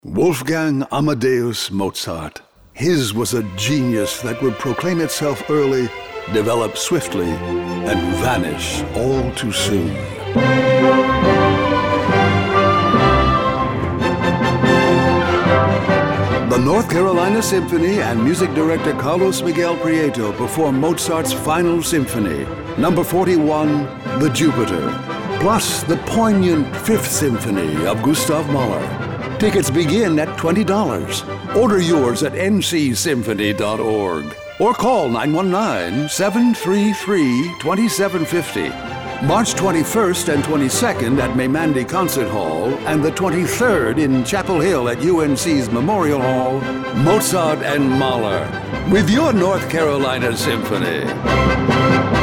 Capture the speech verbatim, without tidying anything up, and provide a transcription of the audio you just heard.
Wolfgang Amadeus Mozart. His was a genius that would proclaim itself early, develop swiftly, and vanish all too soon. The North Carolina Symphony and music director Carlos Miguel Prieto perform Mozart's Final Symphony, number forty-one, The Jupiter, plus the poignant Fifth Symphony of Gustav Mahler. Tickets begin at twenty dollars. Order yours at n c symphony dot org or call nine one nine, seven three three, two seven five zero. March twenty-first and twenty-second at Maimandi Concert Hall and the twenty-third in Chapel Hill at U N C's Memorial Hall, Mozart and Mahler with your North Carolina Symphony.